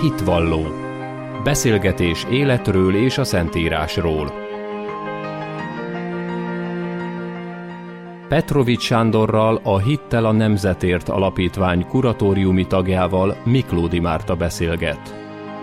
Hitvalló. Beszélgetés életről és a Szentírásról. Petrovics Sándorral, a Hittel a Nemzetért Alapítvány kuratóriumi tagjával, Miklódi Márta beszélget.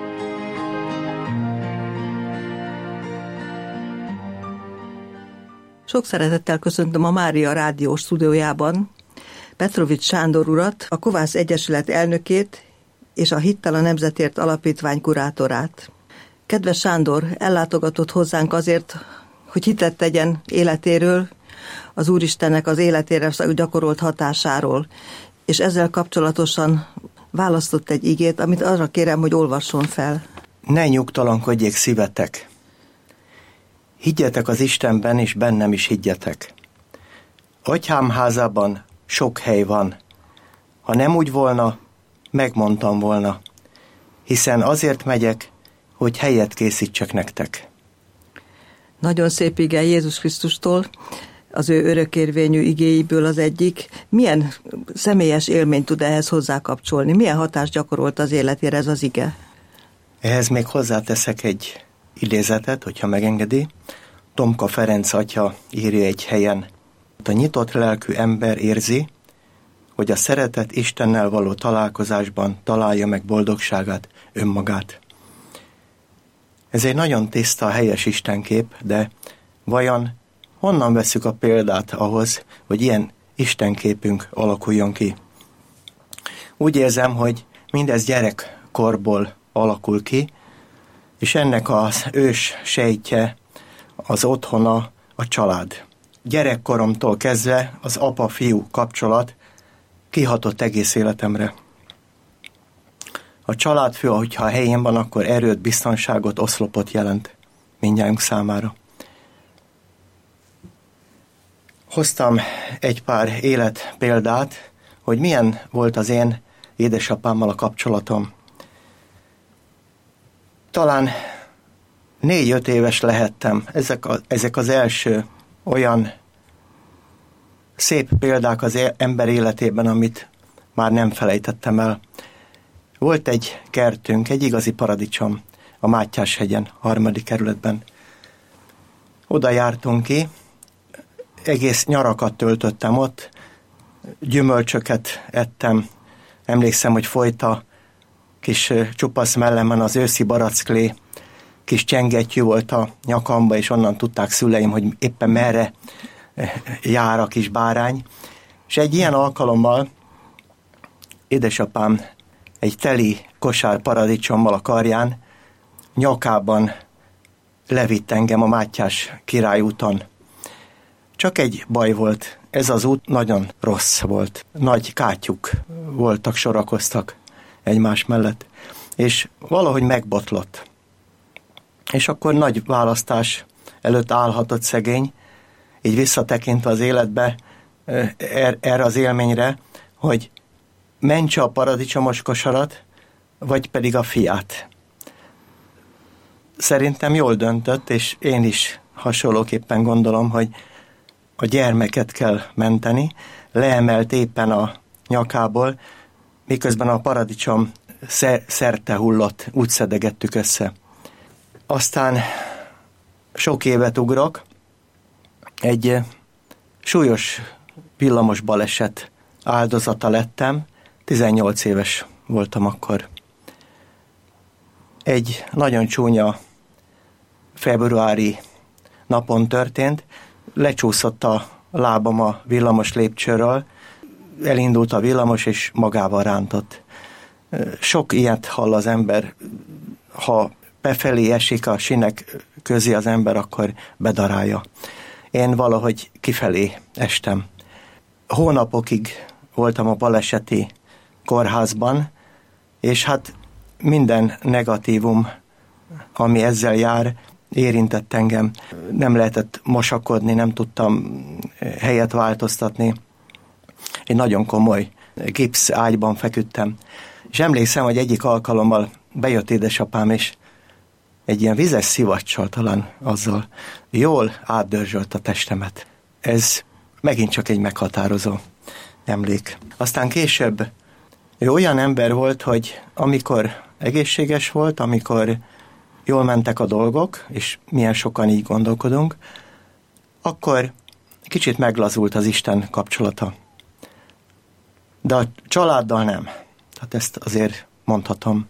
Sok szeretettel köszöntöm a Mária Rádió stúdiójában Petrovics Sándor urat, a Kovász Egyesület elnökét és a Hittel a Nemzetért Alapítvány kurátorát. Kedves Sándor, ellátogatott hozzánk azért, hogy hitet tegyen életéről, az Úristennek az életére gyakorolt hatásáról, és ezzel kapcsolatosan választott egy igét, amit arra kérem, hogy olvasson fel. Ne nyugtalankodjék szívetek. Higgyetek az Istenben, és bennem is higgyetek. Atyám házában sok hely van. Ha nem úgy volna, megmondtam volna, hiszen azért megyek, hogy helyet készítsek nektek. Nagyon szép ige Jézus Krisztustól, az ő örökérvényű igéiből az egyik. Milyen személyes élményt tud ehhez hozzákapcsolni? Milyen hatást gyakorolt az életére ez az ige? Ehhez még hozzáteszek egy idézetet, hogyha megengedi. Tomka Ferenc atya írja egy helyen: a nyitott lelkű ember érzi, hogy a szeretett Istennel való találkozásban találja meg boldogságát, önmagát. Ez egy nagyon tiszta, helyes istenkép, de vajon honnan vesszük a példát ahhoz, hogy ilyen istenképünk alakuljon ki? Úgy érzem, hogy mindez gyerekkorból alakul ki, és ennek az ős sejtje, az otthona, a család. Gyerekkoromtól kezdve az apa-fiú kapcsolat kihatott egész életemre. A családfő, hogyha a helyén van, akkor erőt, biztonságot, oszlopot jelent mindnyájunk számára. Hoztam egy pár életpéldát, hogy milyen volt az én édesapámmal a kapcsolatom. Talán 4-5 éves lehettem. Ezek az első olyan szép példák az ember életében, amit már nem felejtettem el. Volt egy kertünk, egy igazi paradicsom a Mátyás-hegyen, 3. kerületben. Oda jártunk ki, egész nyarakat töltöttem ott, gyümölcsöket ettem. Emlékszem, hogy folyt a kis csupasz mellemen az őszi baracklé, kis csengettyű volt a nyakamba, és onnan tudták szüleim, hogy éppen merre jár a kis bárány. És egy ilyen alkalommal édesapám egy teli kosár paradicsommal a karján, nyakában levitt engem a Mátyás királyúton. Csak egy baj volt, ez az út nagyon rossz volt. Nagy kátyuk voltak, sorakoztak egymás mellett, és valahogy megbotlott. És akkor nagy választás előtt állhatott szegény, így visszatekintve az életbe, erre az élményre, hogy mentse a paradicsomos kosarat, vagy pedig a fiát. Szerintem jól döntött, és én is hasonlóképpen gondolom, hogy a gyermeket kell menteni. Leemelt éppen a nyakából, miközben a paradicsom szerte hullott, úgy szedegettük össze. Aztán sok évet ugrok, egy súlyos villamos baleset áldozata lettem, 18 éves voltam akkor. Egy nagyon csúnya februári napon történt, lecsúszott a lábam a villamos lépcsőről, elindult a villamos, és magával rántott. Sok ilyet hall az ember, ha befelé esik a sinek közé az ember, akkor bedarálja. Én valahogy kifelé estem. Hónapokig voltam a baleseti kórházban, és hát minden negatívum, ami ezzel jár, érintett engem. Nem lehetett mosakodni, nem tudtam helyet változtatni. Egy nagyon komoly gipsz ágyban feküdtem. És emlékszem, hogy egyik alkalommal bejött édesapám, és egy ilyen vizes szivacsal, talán azzal jól átdörzsölt a testemet. Ez megint csak egy meghatározó emlék. Aztán később ő olyan ember volt, hogy amikor egészséges volt, amikor jól mentek a dolgok, és milyen sokan így gondolkodunk, akkor kicsit meglazult az Isten kapcsolata. De a családdal nem. Tehát ezt azért mondhatom.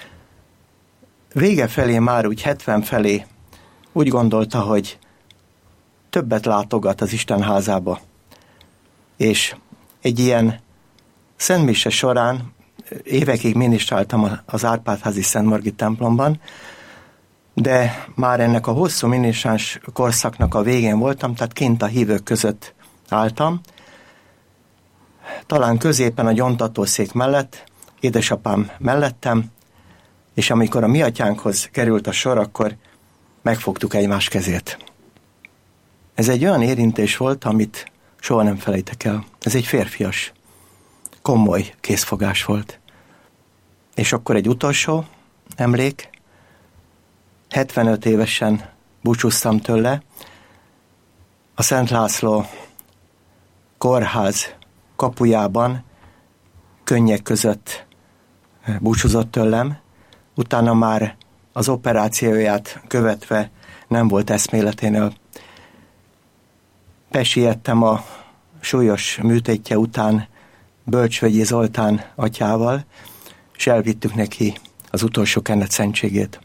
Vége felé már úgy 70 felé úgy gondolta, hogy többet látogat az Isten házába. És egy ilyen szentmise során évekig minisztráltam az Árpád-házi Szent Margit templomban, de már ennek a hosszú minisztráns korszaknak a végén voltam, tehát kint a hívők között álltam. Talán középen a gyontatószék mellett, édesapám mellettem, és amikor a mi atyánkhoz került a sor, akkor megfogtuk egymás kezét. Ez egy olyan érintés volt, amit soha nem felejtek el. Ez egy férfias, komoly kézfogás volt. És akkor egy utolsó emlék, 75 évesen búcsúztam tőle, a Szent László kórház kapujában könnyek között búcsúzott tőlem, utána már az operációját követve nem volt eszméleténél. Besiettem a súlyos műtétje után Bölcsvegyi Zoltán atyával, és elvittük neki az utolsó kenetszentségét.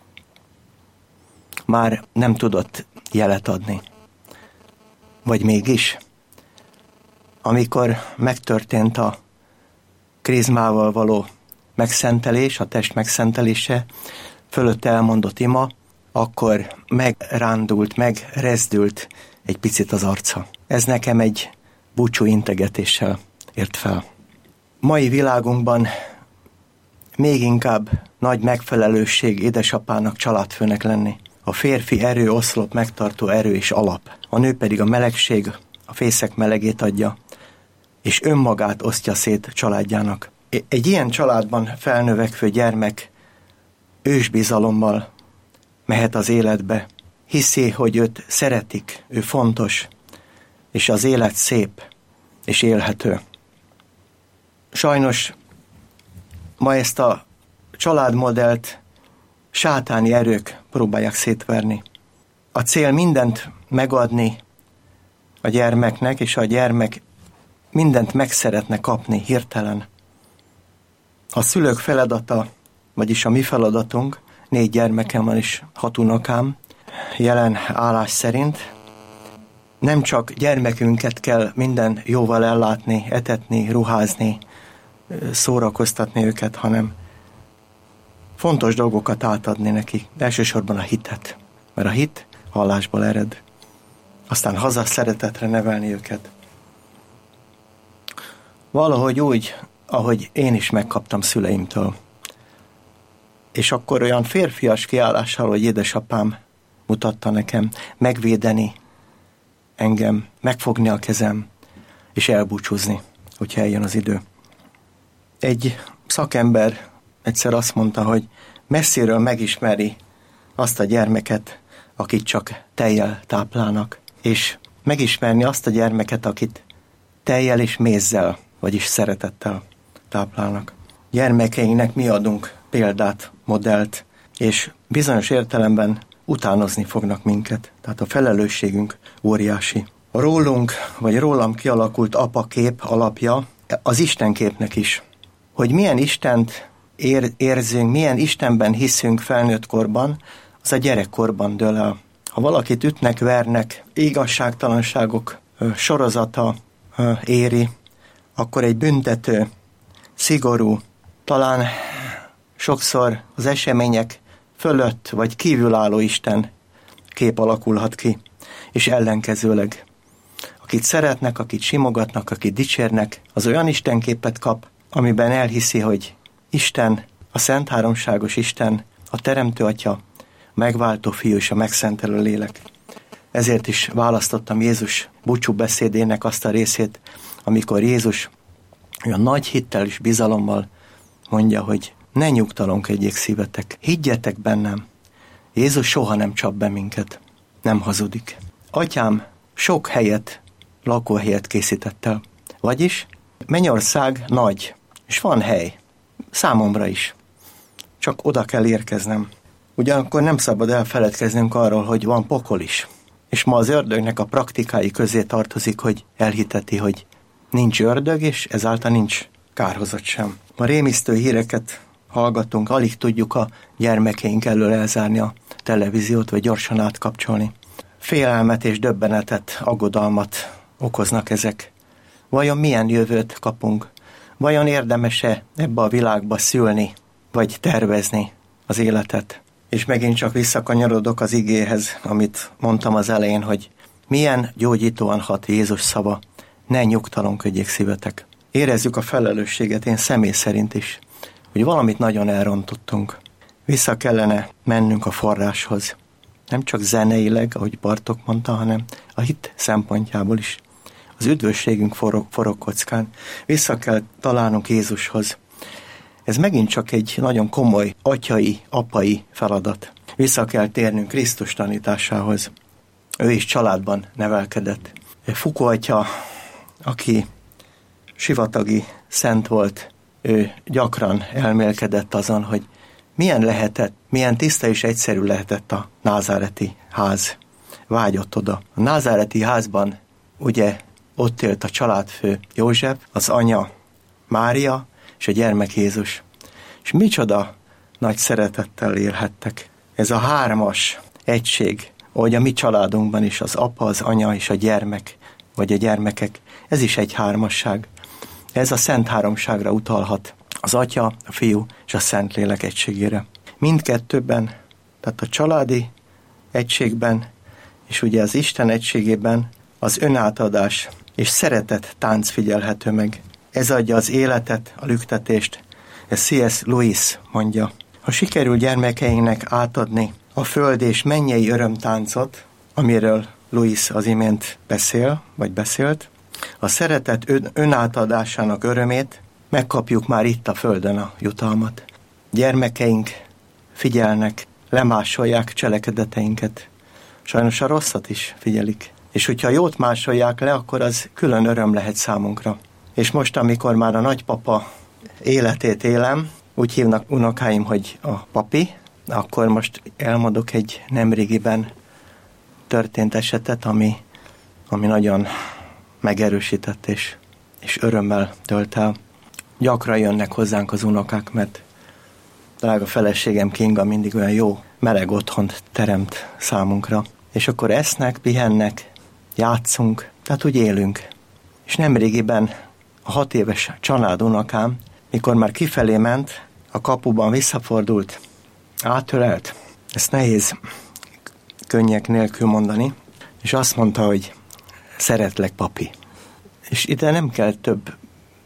Már nem tudott jelet adni. Vagy mégis? Amikor megtörtént a krizmával való megszentelés, a test megszentelése, fölött elmondott ima, akkor megrándult, megrezdült egy picit az arca. Ez nekem egy búcsú integetéssel ért fel. Mai világunkban még inkább nagy megfelelősség édesapának, családfőnek lenni. A férfi erő, oszlop, megtartó erő és alap. A nő pedig a melegség, a fészek melegét adja, és önmagát osztja szét családjának. Egy ilyen családban felnövekvő gyermek ősbizalommal mehet az életbe. Hiszi, hogy őt szeretik, ő fontos, és az élet szép és élhető. Sajnos ma ezt a családmodellt sátáni erők próbálják szétverni. A cél mindent megadni a gyermeknek, és a gyermek mindent meg szeretne kapni hirtelen. A szülők feladata, vagyis a mi feladatunk, 4 gyermekem van és 6 unokám, jelen állás szerint, nem csak gyermekünket kell minden jóval ellátni, etetni, ruházni, szórakoztatni őket, hanem fontos dolgokat átadni neki. Elsősorban a hitet, mert a hit hallásból ered. Aztán haza szeretetre nevelni őket. Valahogy úgy, ahogy én is megkaptam szüleimtől. És akkor olyan férfias kiállással, hogy édesapám mutatta nekem megvédeni engem, megfogni a kezem, és elbúcsúzni, hogyha eljön az idő. Egy szakember egyszer azt mondta, hogy messziről megismeri azt a gyermeket, akit csak tejjel táplálnak, és megismerni azt a gyermeket, akit tejjel és mézzel, vagyis szeretettel táplálnak. Gyermekeinknek mi adunk példát, modellt, és bizonyos értelemben utánozni fognak minket. Tehát a felelősségünk óriási. A rólunk, vagy rólam kialakult apakép alapja az Istenképnek is. Hogy milyen Istent érzünk, milyen Istenben hiszünk felnőtt korban, az a gyerekkorban dől el. Ha valakit ütnek, vernek, igazságtalanságok sorozata éri, akkor egy büntető, szigorú, talán sokszor az események fölött vagy kívülálló Isten kép alakulhat ki, és ellenkezőleg. Akit szeretnek, akit simogatnak, akit dicsérnek, az olyan Istenképet kap, amiben elhiszi, hogy Isten, a Szent Háromságos Isten, a Teremtő Atya, a megváltó Fiú és a megszentelő Lélek. Ezért is választottam Jézus búcsú beszédének azt a részét, amikor Jézus olyan nagy hittel és bizalommal mondja, hogy ne nyugtalankodjék szívetek, higgyetek bennem. Jézus soha nem csap be minket, nem hazudik. Atyám sok helyet, lakóhelyet készített el. Vagyis Mennyország nagy, és van hely, számomra is. csak oda kell érkeznem. Ugyanakkor nem szabad elfeledkeznünk arról, hogy van pokol is. És ma az ördögnek a praktikái közé tartozik, hogy elhiteti, hogy nincs ördög, és ezáltal nincs kárhozat sem. Ma rémisztő híreket hallgatunk, alig tudjuk a gyermekeink elől elzárni a televíziót, vagy gyorsan átkapcsolni. Félelmet és döbbenetet, aggodalmat okoznak ezek. Vajon milyen jövőt kapunk? Vajon érdemes-e ebbe a világba szülni, vagy tervezni az életet? És megint csak visszakanyarodok az igéhez, amit mondtam az elején, hogy milyen gyógyítóan hat Jézus szava. Ne nyugtalankodjék szívetek. Érezzük a felelősséget, én személy szerint is, hogy valamit nagyon elrontottunk. Vissza kellene mennünk a forráshoz. Nem csak zeneileg, ahogy Bartók mondta, hanem a hit szempontjából is. Az üdvösségünk forog kockán. Vissza kell találnunk Jézushoz. Ez megint csak egy nagyon komoly atyai, apai feladat. Vissza kell térnünk Krisztus tanításához. Ő is családban nevelkedett. Fukó atya, aki sivatagi szent volt, ő gyakran elmélkedett azon, hogy milyen tiszta és egyszerű lehetett a názáreti ház. Vágyott oda. A názáreti házban ugye ott élt a családfő József, az anya Mária és a gyermek Jézus. És micsoda nagy szeretettel élhettek. Ez a hármas egység, ahogy a mi családunkban is az apa, az anya és a gyermek, vagy a gyermekek, ez is egy hármasság. Ez a Szent Háromságra utalhat. Az Atya, a Fiú és a Szentlélek egységére. Mindkettőben, tehát a családi egységben, és ugye az Isten egységében az önátadás és szeretet tánc figyelhető meg. Ez adja az életet, a lüktetést. Ez C.S. Lewis mondja. Ha sikerül gyermekeinknek átadni a föld és mennyei örömtáncot, amiről Lewis az imént beszélt, a szeretet önátadásának örömét, megkapjuk már itt a földön a jutalmat. Gyermekeink figyelnek, lemásolják cselekedeteinket. Sajnos a rosszat is figyelik. És hogyha jót másolják le, akkor az külön öröm lehet számunkra. És most, amikor már a nagypapa életét élem, úgy hívnak unokáim, hogy a papi, akkor most elmondok egy nemrégiben történt esetet, ami nagyon megerősített és örömmel tölt el. Gyakran jönnek hozzánk az unokák, mert drága feleségem Kinga mindig olyan jó, meleg otthont teremt számunkra. És akkor esznek, pihennek, játszunk, tehát úgy élünk. És nemrégiben a 6 éves családunokám, mikor már kifelé ment, a kapuban visszafordult, átölelt. Ezt nehéz könnyek nélkül mondani, és azt mondta, hogy szeretlek, papi. És ide nem kell több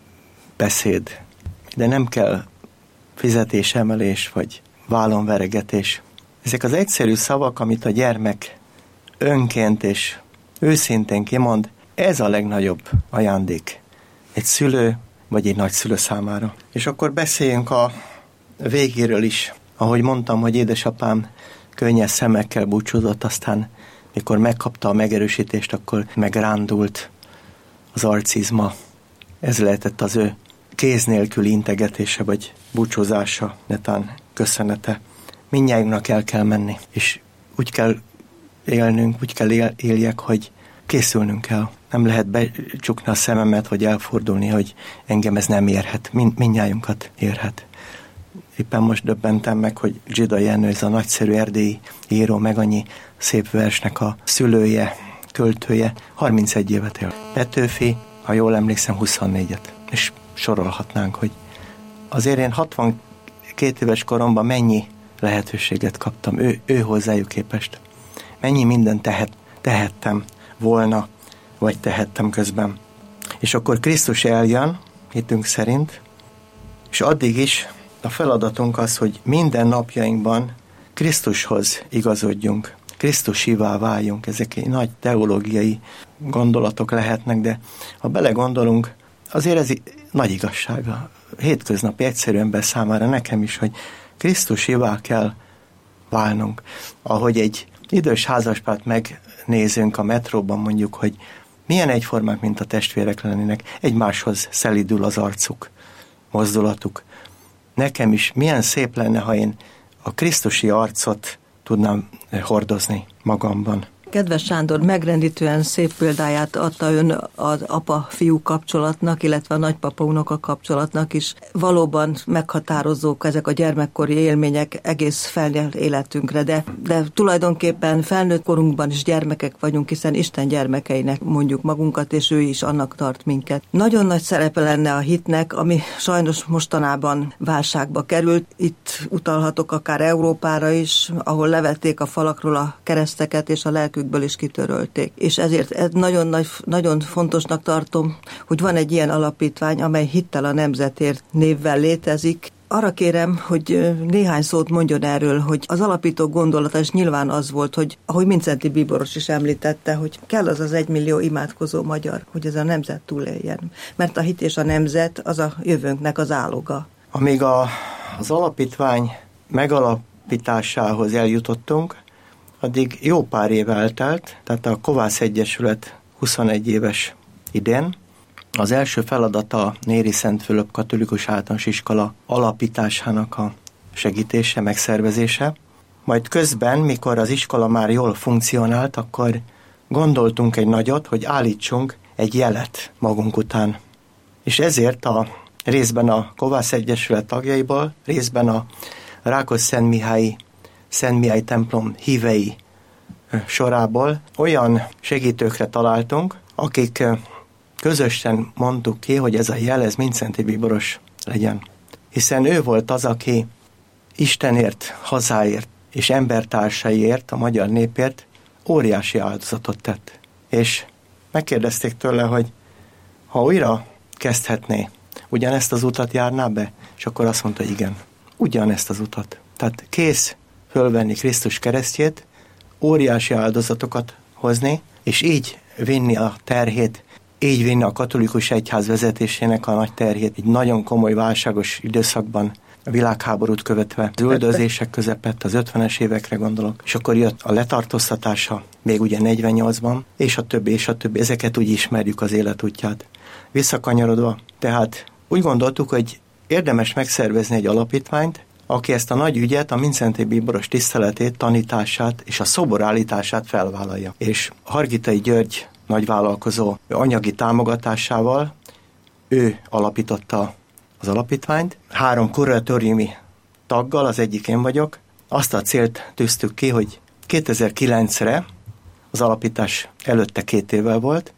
beszéd, ide nem kell fizetésemelés, vagy vállonveregetés. Ezek az egyszerű szavak, amit a gyermek önként és őszintén kimond, ez a legnagyobb ajándék egy szülő vagy egy nagyszülő számára. És akkor beszéljünk a végéről is. Ahogy mondtam, hogy édesapám könnyes szemekkel búcsúzott, aztán mikor megkapta a megerősítést, akkor megrándult az arcizma. Ez lehetett az ő kéz nélküli integetése, vagy búcsúzása, netán köszönete. Mindnyájunknak el kell menni, és úgy kell élnünk, úgy kell éljek, hogy készülnünk kell. Nem lehet becsukni a szememet, vagy elfordulni, hogy engem ez nem érhet. Mindnyájunkat érhet. Éppen most döbbentem meg, hogy Zsida Jenő, ez a nagyszerű erdélyi író, meg annyi szép versnek a szülője, költője, 31 évet él. Petőfi, ha jól emlékszem, 24-et. És sorolhatnánk, hogy azért én 62 éves koromban mennyi lehetőséget kaptam, ő hozzájuk képest. Mennyi mindent tehettem volna, vagy tehettem közben. És akkor Krisztus eljön, hitünk szerint, és addig is a feladatunk az, hogy minden napjainkban Krisztushoz igazodjunk, Krisztusivá váljunk. Ezek nagy teológiai gondolatok lehetnek, de ha belegondolunk, azért ez nagy igazság a hétköznapi egyszerű ember számára, nekem is, hogy Krisztusivá kell válnunk. Ahogy egy idős házaspárt megnézünk a metróban, mondjuk, hogy milyen egyformák, mint a testvérek lennének, egymáshoz szelídül az arcuk, mozdulatuk. nekem is milyen szép lenne, ha én a krisztusi arcot tudnám hordozni magamban. Kedves Sándor, megrendítően szép példáját adta ön az apa-fiú kapcsolatnak, illetve a nagypapa-unoka kapcsolatnak is. Valóban meghatározók ezek a gyermekkori élmények egész felnőtt életünkre, de tulajdonképpen felnőtt korunkban is gyermekek vagyunk, hiszen Isten gyermekeinek mondjuk magunkat, és ő is annak tart minket. Nagyon nagy szerepe lenne a hitnek, ami sajnos mostanában válságba került. Itt utalhatok akár Európára is, ahol levették a falakról a kereszteket, és a lelkükből is kitörölték. És ezért nagyon fontosnak tartom, hogy van egy ilyen alapítvány, amely Hittel a Nemzetért névvel létezik. Arra kérem, hogy néhány szót mondjon erről, hogy az alapító gondolata is nyilván az volt, hogy ahogy Mindszenty Bíboros is említette, hogy kell az 1 millió imádkozó magyar, hogy ez a nemzet túléljen. Mert a hit és a nemzet az a jövőnknek az áloga. Amíg az alapítvány megalapításához eljutottunk, addig jó pár év eltelt, tehát a Kovász Egyesület 21 éves idén. Az első feladata a Néri Szent Fülöp Katolikus Általános Iskola alapításának a segítése, megszervezése. Majd közben, mikor az iskola már jól funkcionált, akkor gondoltunk egy nagyot, hogy állítsunk egy jelet magunk után. És ezért részben a Kovász Egyesület tagjaiból, részben a Rákos-Szentmihály templom hívei sorából olyan segítőkre találtunk, akik közösen mondtuk ki, hogy ez a jel, ez Mindszenty Bíboros legyen. Hiszen ő volt az, aki Istenért, hazáért és embertársaiért, a magyar népért óriási áldozatot tett. És megkérdezték tőle, hogy ha újra kezdhetné, ugyanezt az utat járná be? És akkor azt mondta, igen, ugyanezt az utat. Tehát kész fölvenni Krisztus keresztjét, óriási áldozatokat hozni, és így vinni a terhét, így vinni a katolikus egyház vezetésének a nagy terhét, egy nagyon komoly válságos időszakban, a világháborút követve, az üldözések közepett, az 50-es évekre gondolok, és akkor jött a letartóztatása, még ugye 48-ban, és a többi, ezeket úgy ismerjük az életútját. Visszakanyarodva, tehát úgy gondoltuk, hogy érdemes megszervezni egy alapítványt, aki ezt a nagy ügyet, a Mindszenty Bíboros tiszteletét, tanítását és a szoborállítását felvállalja. És Hargitai György nagyvállalkozó anyagi támogatásával ő alapította az alapítványt. 3 kuratóriumi taggal, az egyik én vagyok, azt a célt tűztük ki, hogy 2009-re, az alapítás előtte 2 évvel volt,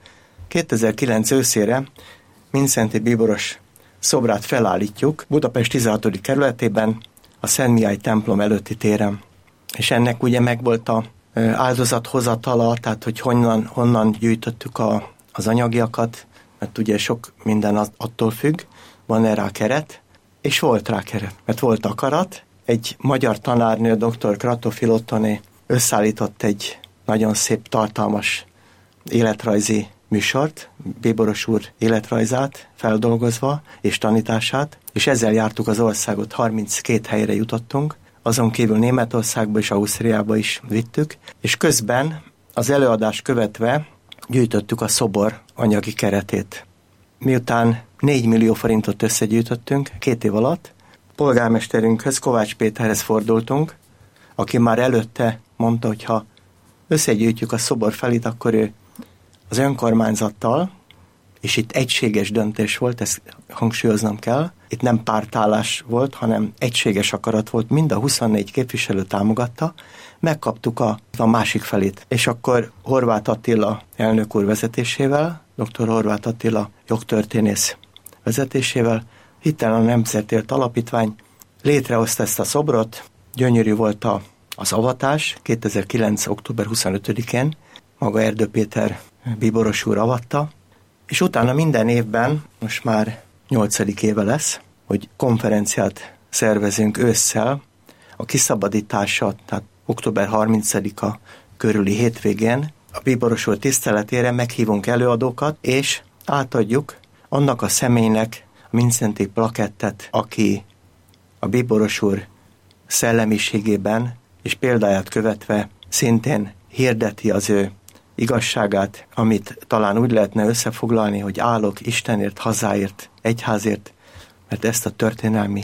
2009 őszére Mindszenty Bíboros szobrát felállítjuk Budapest 16. kerületében, a Szentmihály templom előtti téren. És ennek ugye megvolt a áldozathozatala, tehát hogy honnan gyűjtöttük az anyagiakat, mert ugye sok minden attól függ, van rá keret, és volt rá keret, mert volt akarat. Egy magyar tanárnő, dr. Kratofi Ottoné összeállított egy nagyon szép, tartalmas életrajzi műsort, Bíboros úr életrajzát feldolgozva és tanítását, és ezzel jártuk az országot, 32 helyre jutottunk, azon kívül Németországba és Ausztriába is vittük, és közben az előadás követve gyűjtöttük a szobor anyagi keretét. Miután 4 millió forintot összegyűjtöttünk 2 év alatt, polgármesterünkhöz, Kovács Péterhez fordultunk, aki már előtte mondta, hogy ha összegyűjtjük a szobor felét, akkor ő az önkormányzattal, és itt egységes döntés volt, ezt hangsúlyoznom kell, itt nem pártállás volt, hanem egységes akarat volt, mind a 24 képviselő támogatta, megkaptuk a másik felét. És akkor Horváth Attila elnök úr vezetésével, dr. Horváth Attila jogtörténész vezetésével, Hittel a Nemzetért Alapítvány létrehozta ezt a szobrot, gyönyörű volt az avatás, 2009. október 25-én, maga Erdő Péter Bíboros úr avatta, és utána minden évben, most már 8. éve lesz, hogy konferenciát szervezünk ősszel, a kiszabadítása, tehát október 30-a körüli hétvégén, a Bíboros úr tiszteletére meghívunk előadókat, és átadjuk annak a személynek a Mindszenty plakettet, aki a Bíboros úr szellemiségében és példáját követve szintén hirdeti az ő igazságát, amit talán úgy lehetne összefoglalni, hogy állok Istenért, hazáért, egyházért, mert ezt a történelmi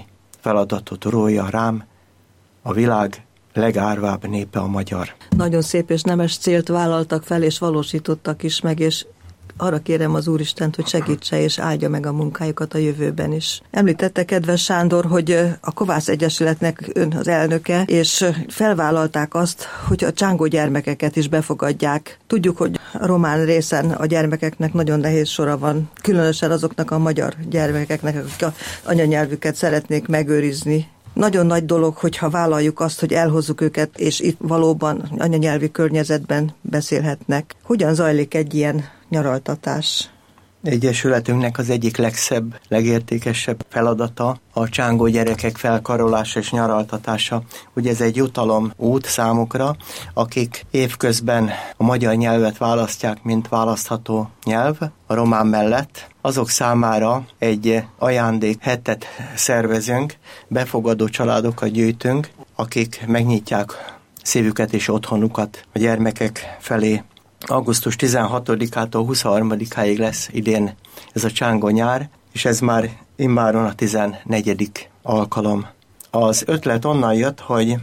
feladatot rója rám, a világ legárvább népe a magyar. Nagyon szép és nemes célt vállaltak fel, és valósítottak is meg, és arra kérem az Úristent, hogy segítse és áldja meg a munkájukat a jövőben is. Említette, kedves Sándor, hogy a Kovász Egyesületnek ön az elnöke, és felvállalták azt, hogy a csángó gyermekeket is befogadják. Tudjuk, hogy a román részen a gyermekeknek nagyon nehéz sora van, különösen azoknak a magyar gyermekeknek, akik az anyanyelvüket szeretnék megőrizni. Nagyon nagy dolog, hogyha vállaljuk azt, hogy elhozzuk őket, és itt valóban anyanyelvi környezetben beszélhetnek. Hogyan zajlik egy ilyen nyaraltatás? Egyesületünknek az egyik legszebb, legértékesebb feladata a csángó gyerekek felkarolása és nyaraltatása. Ugye ez egy jutalom út számukra, akik évközben a magyar nyelvet választják, mint választható nyelv a román mellett. Azok számára egy ajándék hetet szervezünk, befogadó családokat gyűjtünk, akik megnyitják szívüket és otthonukat a gyermekek felé. Augusztus 16-ától 23-áig lesz idén ez a csángó nyár, és ez már immáron a 14. alkalom. Az ötlet onnan jött, hogy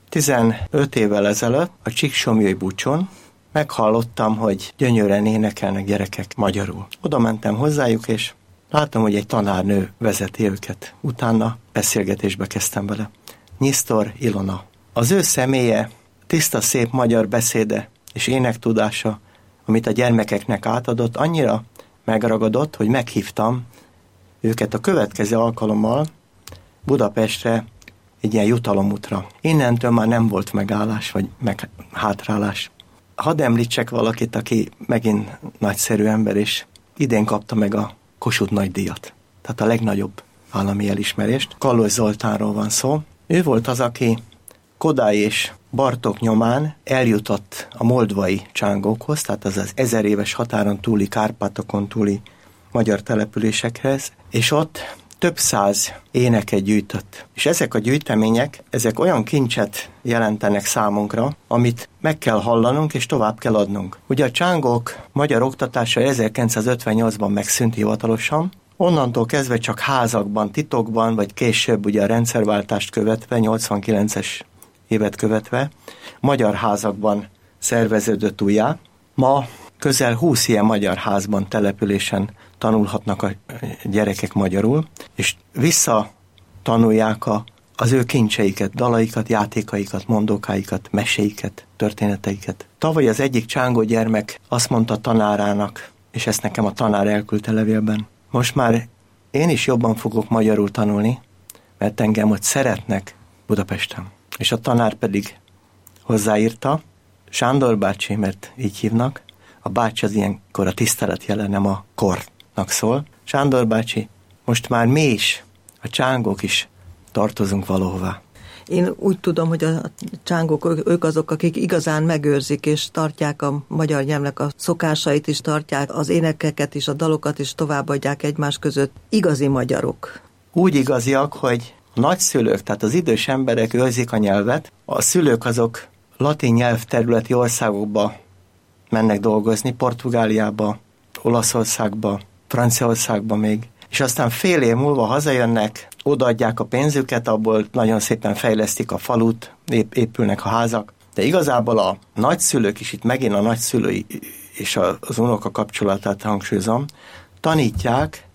15 évvel ezelőtt a Csíksomlyói Bucson meghallottam, hogy gyönyörűen énekelnek gyerekek magyarul. Oda mentem hozzájuk, és láttam, hogy egy tanárnő vezeti őket. Utána beszélgetésbe kezdtem vele. Nyisztor Ilona. Az ő személye, tiszta, szép magyar beszéde és énektudása, amit a gyermekeknek átadott, annyira megragadott, hogy meghívtam őket a következő alkalommal Budapestre egy ilyen jutalomútra. Innentől már nem volt megállás, vagy hátrálás. Hadd említsek valakit, aki megint nagyszerű ember, és idén kapta meg a Kossuth nagydíjat. Tehát a legnagyobb állami elismerést. Kallós Zoltánról van szó. Ő volt az, aki Kodály és Bartók nyomán eljutott a moldvai csángókhoz, tehát az 1000 éves határon túli, Kárpátokon túli magyar településekhez, és ott több száz éneket gyűjtött. És ezek a gyűjtemények, ezek olyan kincset jelentenek számunkra, amit meg kell hallanunk és tovább kell adnunk. Ugye a csángók magyar oktatása 1958-ban megszűnt hivatalosan, onnantól kezdve csak házakban, titokban, vagy később ugye a rendszerváltást követve, 89-es évet követve, magyar házakban szerveződött újjá. Ma közel 20 ilyen magyar házban, településen tanulhatnak a gyerekek magyarul, és visszatanulják az ő kincseiket, dalaikat, játékaikat, mondókáikat, meséiket, történeteiket. Tavaly az egyik csángó gyermek azt mondta tanárának, és ezt nekem a tanár elküldte levélben, most már én is jobban fogok magyarul tanulni, mert engem ott szeretnek Budapesten. És a tanár pedig hozzáírta, Sándor bácsi, mert így hívnak, a bácsi az ilyenkor a tisztelet jele, nem a kornak szól. Sándor bácsi, most már mi is, a csángók is tartozunk valahová. Én úgy tudom, hogy a csángók, ők azok, akik igazán megőrzik, és tartják a magyar nyelvnek a szokásait is, tartják az énekeket is, a dalokat is, továbbadják egymás között. Igazi magyarok. Úgy igaziak, hogy a nagyszülők, tehát az idős emberek őrzik a nyelvet, a szülők azok latin nyelvterületi országokba mennek dolgozni, Portugáliába, Olaszországba, Franciaországba még, és aztán fél év múlva hazajönnek, odaadják a pénzüket, abból nagyon szépen fejlesztik a falut, épülnek a házak, de igazából a nagyszülők is, itt megint a nagyszülői és az unoka kapcsolatát hangsúlyozom, tanítják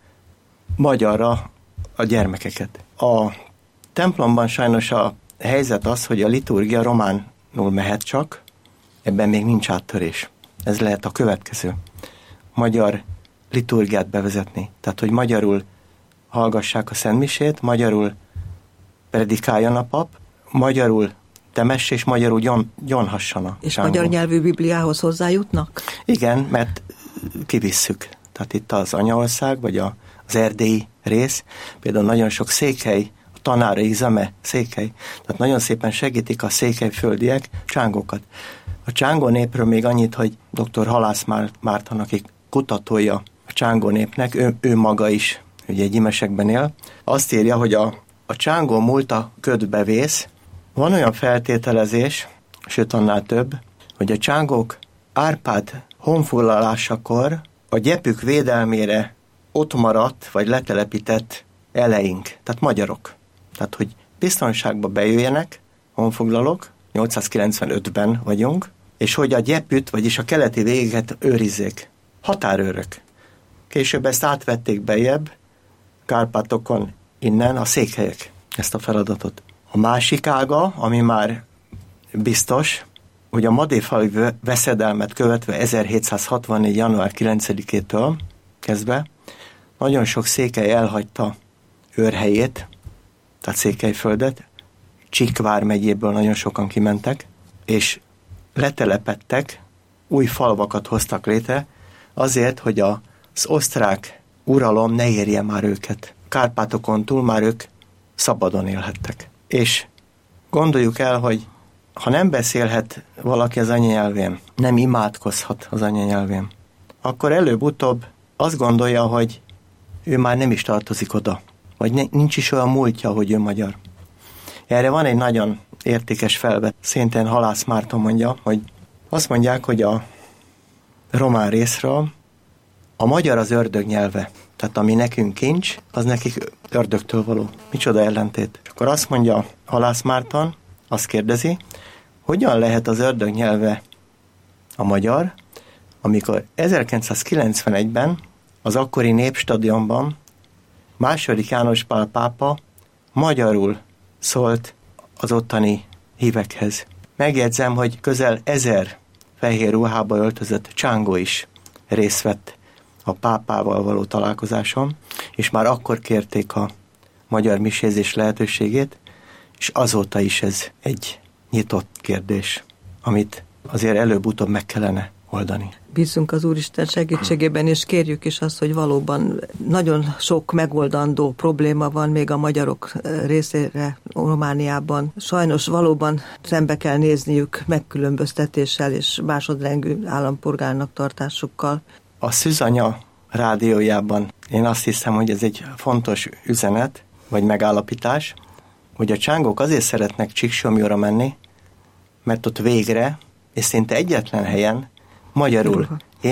magyarra a gyermekeket. A templomban sajnos a helyzet az, hogy a liturgia románul mehet csak, ebben még nincs áttörés. Ez lehet a következő. Magyar liturgiát bevezetni. Tehát, hogy magyarul hallgassák a szentmisét, magyarul predikáljon a pap, magyarul temesse, és magyarul gyonhassanak. És magyar nyelvű Bibliához hozzájutnak? Igen, mert kivisszük. Tehát itt az anyaország, vagy az erdélyi rész, például nagyon sok székely, a tanárai zeme székely, tehát nagyon szépen segítik a székelyföldiek csángókat. A csángó népről még annyit, hogy dr. Halász Márton, aki kutatója a csángó népnek, ő maga is ugye Gyimesekben él, azt írja, hogy a csángó múlta ködbe vész. Van olyan feltételezés, sőt annál több, hogy a csángók Árpád honfoglalásakor a gyepük védelmére ott maradt, vagy letelepített eleink, tehát magyarok. Tehát, hogy biztonságba bejöjjenek honfoglalók, 895-ben vagyunk, és hogy a gyepüt, vagyis a keleti végeket őrizzék. Határőrök. Később ezt átvették bejebb, Kárpátokon innen a székhelyek ezt a feladatot. A másik ága, ami már biztos, hogy a madéfalvi veszedelmet követve 1764. január 9-től kezdve nagyon sok székely elhagyta őrhelyét, tehát Székelyföldet, Csík vármegyéből nagyon sokan kimentek, és letelepedtek, új falvakat hoztak létre, azért, hogy az osztrák uralom ne érje már őket. Kárpátokon túl már ők szabadon élhettek. És gondoljuk el, hogy ha nem beszélhet valaki az anyanyelvén, nem imádkozhat az anyanyelvén, akkor előbb-utóbb azt gondolja, hogy ő már nem is tartozik oda, vagy nincs is olyan múltja, hogy ő magyar. Erre van egy nagyon értékes felvet, szintén Halász Márton mondja, hogy azt mondják, hogy a román részről a magyar az ördög nyelve, tehát ami nekünk kincs, az nekik ördögtől való. Micsoda ellentét. És akkor azt mondja Halász Márton, azt kérdezi, hogyan lehet az ördög nyelve a magyar, amikor 1991-ben az akkori Népstadionban II. János Pál pápa magyarul szólt az ottani hívekhez. Megjegyzem, hogy közel 1000 fehér ruhába öltözött csángó is részt vett a pápával való találkozáson, és már akkor kérték a magyar misézés lehetőségét, és azóta is ez egy nyitott kérdés, amit azért előbb-utóbb meg kellene oldani. Bízunk az Úristen segítségében, és kérjük is azt, hogy valóban nagyon sok megoldandó probléma van még a magyarok részére Romániában. Sajnos valóban szembe kell nézniük megkülönböztetéssel és másodrendű állampolgárnak tartásukkal. A Szűzanya rádiójában én azt hiszem, hogy ez egy fontos üzenet, vagy megállapítás, hogy a csángók azért szeretnek Csíksomlyóra menni, mert ott végre, és szinte egyetlen helyen magyarul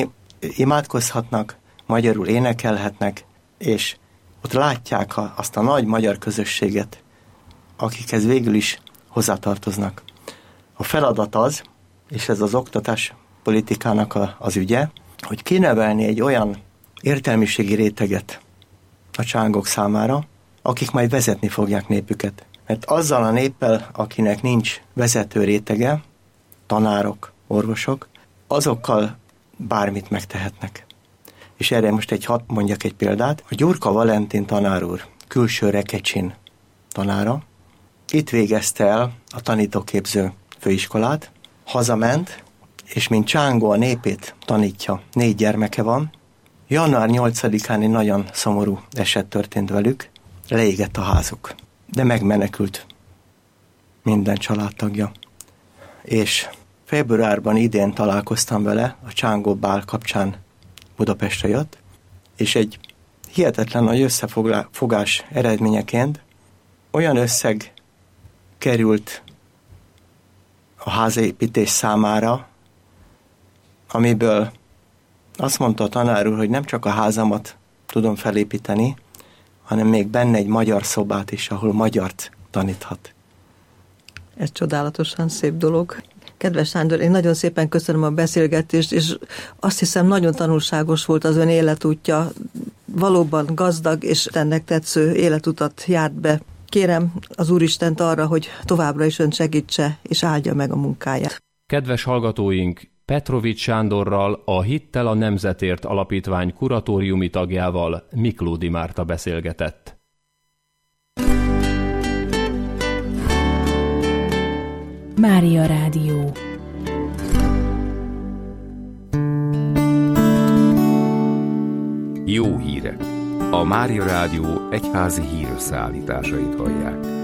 imádkozhatnak, magyarul énekelhetnek, és ott látják azt a nagy magyar közösséget, akikhez végül is hozzátartoznak. A feladat az, és ez az oktatás politikának az ügye, hogy kinevelni egy olyan értelmiségi réteget a csángok számára, akik majd vezetni fogják népüket. Mert azzal a néppel, akinek nincs vezető rétege, tanárok, orvosok, azokkal bármit megtehetnek. És erre most hadd mondjak egy példát. A Gyurka Valentin tanár úr, külső Rekecsin tanára, itt végezte el a tanítóképző főiskolát, hazament, és mint csángó a népét tanítja, 4 gyermeke van. Január 8-án egy nagyon szomorú eset történt velük, leégett a házuk, de megmenekült minden családtagja. És februárban idén találkoztam vele, a csángó bál kapcsán Budapestre jött, és egy hihetetlen nagy összefogás eredményeként olyan összeg került a házépítés számára, amiből azt mondta a tanár úr, hogy nem csak a házamat tudom felépíteni, hanem még benne egy magyar szobát is, ahol magyart taníthat. Ez csodálatosan szép dolog. Kedves Sándor, én nagyon szépen köszönöm a beszélgetést, és azt hiszem nagyon tanulságos volt az ön életútja. Valóban gazdag és ennek tetsző életutat járt be. Kérem az Úristent arra, hogy továbbra is ön segítse, és áldja meg a munkáját. Kedves hallgatóink, Petrovics Sándorral, a Hittel a Nemzetért Alapítvány kuratóriumi tagjával, Miklódi Márta beszélgetett. Mária Rádió. Jó hírek! A Mária Rádió egyházi hírösszeállításait hallják.